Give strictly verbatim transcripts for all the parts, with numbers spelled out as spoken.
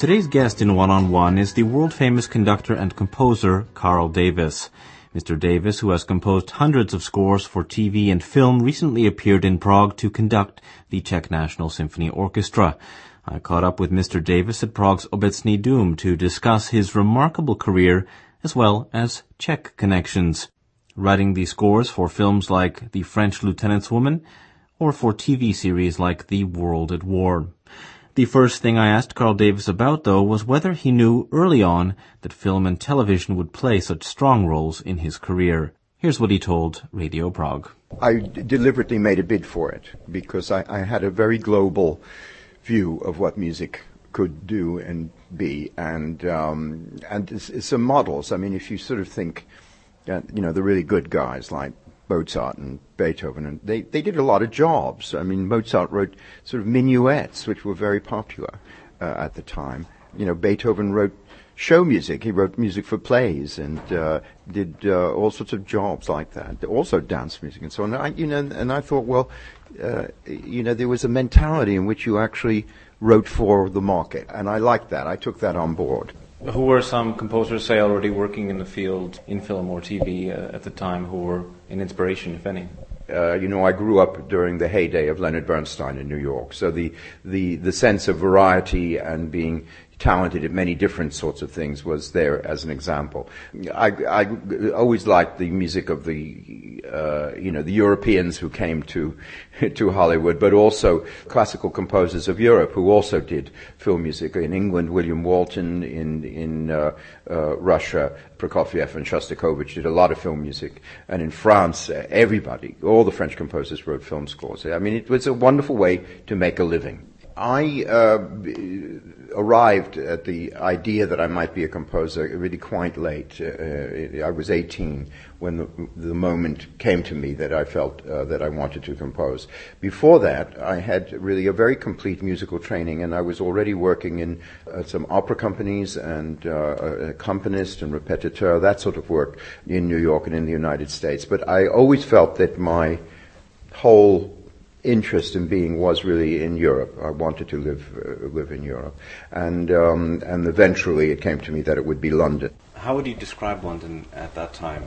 Today's guest in One-on-One is the world-famous conductor and composer Carl Davis. Mister Davis, who has composed hundreds of scores for T V and film, recently appeared in Prague to conduct the Czech National Symphony Orchestra. I caught up with Mister Davis at Prague's Obecný dům to discuss his remarkable career as well as Czech connections, writing the scores for films like The French Lieutenant's Woman or for T V series like The World at War. The first thing I asked Carl Davis about, though, was whether he knew early on that film and television would play such strong roles in his career. Here's what he told Radio Prague. I d- deliberately made a bid for it because I, I had a very global view of what music could do and be, and um, and it's, it's some models. I mean, if you sort of think, that, you know, the really good guys like Mozart and Beethoven, and they, they did a lot of jobs. I mean, Mozart wrote sort of minuets, which were very popular uh, at the time. You know, Beethoven wrote show music. He wrote music for plays and uh, did uh, all sorts of jobs like that. Also dance music and so on. I, you know, and I thought, well, uh, you know, there was a mentality in which you actually wrote for the market, and I liked that. I took that on board. Who were some composers, say, already working in the field, in film or T V uh, at the time, who were an inspiration, if any? Uh, you know, I grew up during the heyday of Leonard Bernstein in New York, so the, the, the sense of variety and being talented at many different sorts of things was there as an example. I, I always liked the music of the, uh, you know, the Europeans who came to, to Hollywood, but also classical composers of Europe who also did film music. In England, William Walton; in, in, uh, uh, Russia, Prokofiev and Shostakovich did a lot of film music. And in France, uh, everybody, all the French composers wrote film scores. I mean, it was a wonderful way to make a living. I uh, arrived at the idea that I might be a composer really quite late. Uh, I was eighteen when the, the moment came to me that I felt uh, that I wanted to compose. Before that, I had really a very complete musical training, and I was already working in uh, some opera companies and uh, a accompanist and repetiteur, that sort of work in New York and in the United States. But I always felt that my whole interest in being was really in Europe. I wanted to live uh, live in Europe, and um, and eventually it came to me that it would be London. How would you describe London at that time?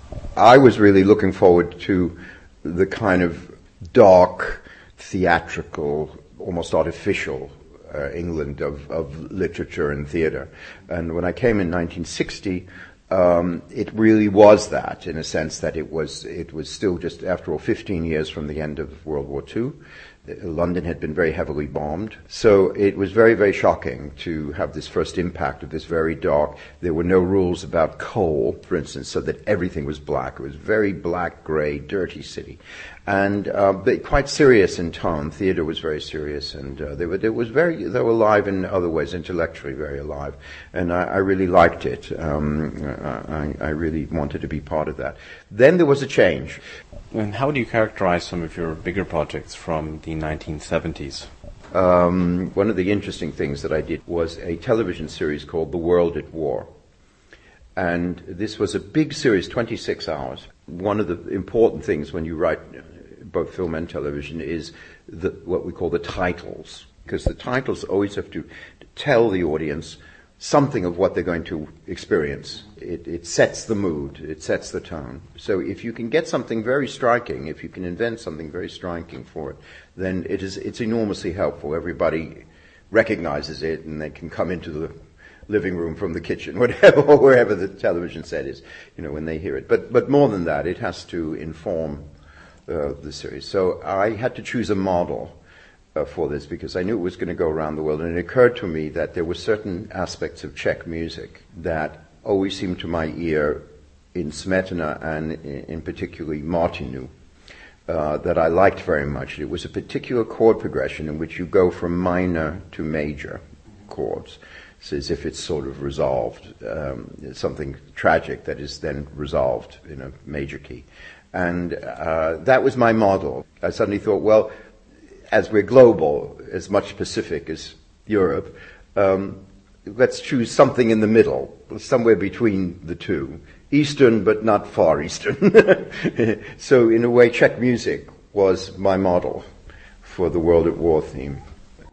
I was really looking forward to the kind of dark, theatrical, almost artificial uh, England of, of literature and theatre. And when I came in nineteen sixty, Um, it really was that, in a sense that it was it was still just, after all, fifteen years from the end of World War Two. London had been very heavily bombed. So it was very, very shocking to have this first impact of this very dark. There were no rules about coal, for instance, so that everything was black. It was very black, gray, dirty city. And uh, but quite serious in tone. Theatre was very serious, and uh, they were it was very they were alive in other ways, intellectually very alive. And I, I really liked it. Um, I, I really wanted to be part of that. Then there was a change. And how do you characterize some of your bigger projects from the nineteen seventies? Um, one of the interesting things that I did was a television series called The World at War. And this was a big series, twenty-six hours. One of the important things when you write both film and television is the, what we call the titles, because the titles always have to tell the audience something of what they're going to experience. It, it sets the mood, it sets the tone. So if you can get something very striking, if you can invent something very striking for it, then it is it's enormously helpful. Everybody recognizes it, and they can come into the living room from the kitchen, whatever, or wherever the television set is, you know, when they hear it. But but more than that, it has to inform uh, the series. So I had to choose a model uh, for this because I knew it was going to go around the world, and it occurred to me that there were certain aspects of Czech music that always seemed to my ear in Smetana and in, in particularly Martinu uh, that I liked very much. It was a particular chord progression in which you go from minor to major chords. It's as if it's sort of resolved, um, something tragic that is then resolved in a major key. And uh, that was my model. I suddenly thought, well, as we're global, as much Pacific as Europe, um, let's choose something in the middle, somewhere between the two. Eastern, but not far Eastern. So in a way, Czech music was my model for the World at War theme.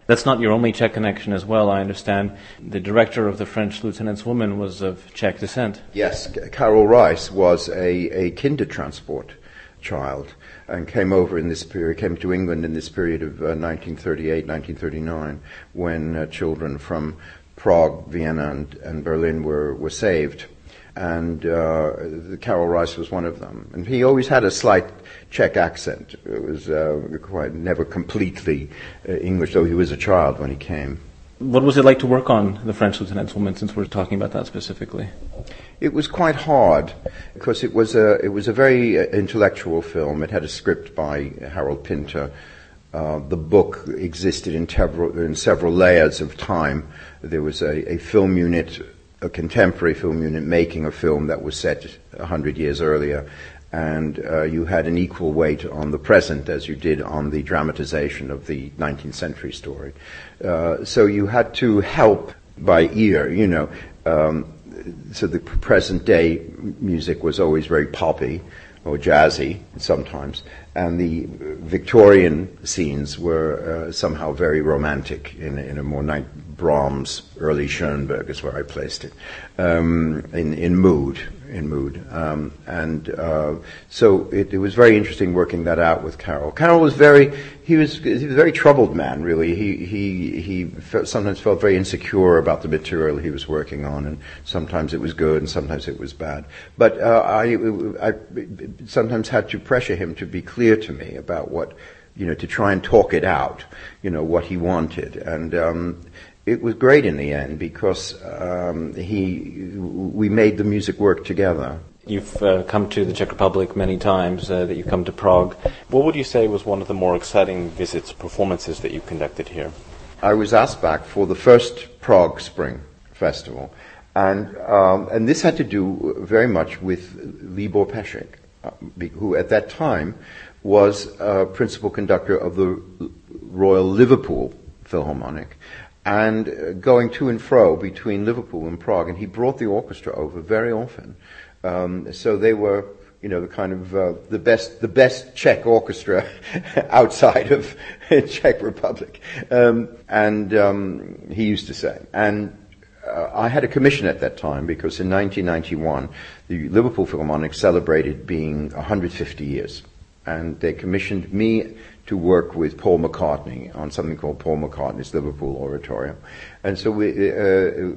That's not your only Czech connection as well, I understand. The director of The French Lieutenant's Woman was of Czech descent. Yes, Karel Reisz was a, a Kindertransport child and came over in this period, came to England in this period of uh, nineteen thirty-eight, nineteen thirty-nine, when uh, children from Prague, Vienna, and, and Berlin were, were saved. And uh, Karel Reisz was one of them. And he always had a slight Czech accent. It was uh, quite never completely uh, English, though he was a child when he came. What was it like to work on The French Lieutenant's Woman, since we're talking about that specifically? It was quite hard because it was a it was a very intellectual film. It had a script by Harold Pinter. Uh, the book existed in, tev- in several layers of time. There was a, a film unit, a contemporary film unit, making a film that was set a hundred years earlier, and uh, you had an equal weight on the present as you did on the dramatization of the nineteenth century story. Uh, so you had to help by ear, you know. Um, so the present day music was always very poppy or jazzy sometimes, and the Victorian scenes were uh, somehow very romantic in, in a more night Brahms, early Schoenberg is where I placed it, um, in, in mood, in mood. Um, and uh, so it, it was very interesting working that out with Karel. Karel was very, he was, he was a very troubled man, really. He, he, he felt, sometimes felt very insecure about the material he was working on, and sometimes it was good and sometimes it was bad. But uh, I, I sometimes had to pressure him to be clear to me about what, you know, to try and talk it out, you know, what he wanted. And, um, it was great in the end because um, he, we made the music work together. You've uh, come to the Czech Republic many times, uh, that you've come to Prague. What would you say was one of the more exciting visits, performances that you conducted here? I was asked back for the first Prague Spring Festival, and um, and this had to do very much with Libor Pešek, uh, who at that time was uh, principal conductor of the Royal Liverpool Philharmonic, and uh, going to and fro between Liverpool and Prague, and he brought the orchestra over very often. Um, so they were, you know, the kind of uh, the best, the best Czech orchestra outside of Czech Republic, um, and um, he used to say. And uh, I had a commission at that time because in nineteen ninety-one, the Liverpool Philharmonic celebrated being one hundred fifty years, and they commissioned me to work with Paul McCartney on something called Paul McCartney's Liverpool Oratorio. And so we uh,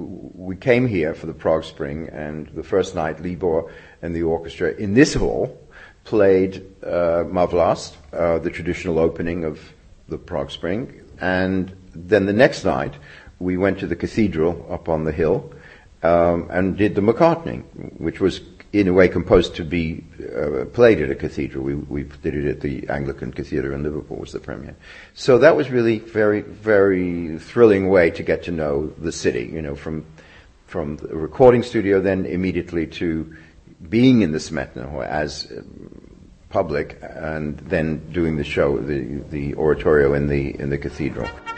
we came here for the Prague Spring, and the first night Libor and the orchestra in this hall played uh, Ma Vlast, uh, the traditional opening of the Prague Spring. And then the next night we went to the cathedral up on the hill um, and did the McCartney, which was in a way composed to be uh, played at a cathedral. We, we did it at the Anglican Cathedral in Liverpool, was the premiere. So that was really very, very thrilling way to get to know the city, you know, from from the recording studio then immediately to being in the Smetana as public, and then doing the show, the, the oratorio in the in the cathedral.